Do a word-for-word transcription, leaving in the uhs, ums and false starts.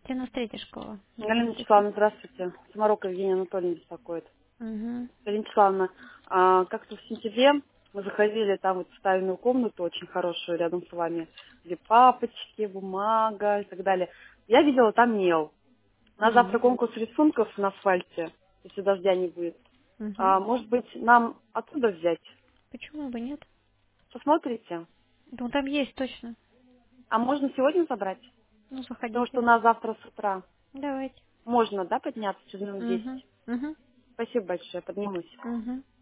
девяносто третья школа. Галина Здравствуйте. Вячеславовна, здравствуйте. Самарока Евгения Анатольевна беспокоит. Угу. Галина Вячеславовна, а, как-то в сентябре мы заходили там вот в ставленную комнату, очень хорошую, рядом с вами, где папочки, бумага и так далее. Я видела там мел. На завтра Угу. конкурс рисунков на асфальте, если дождя не будет. Угу. А, может быть, нам оттуда взять? Почему бы нет? Посмотрите. Ну, там есть точно. А можно сегодня забрать? Ну, Потому что заходите. у нас завтра с утра. Давайте. Можно, да, подняться через минут Угу. десять? Угу. Спасибо большое, поднимусь. Угу.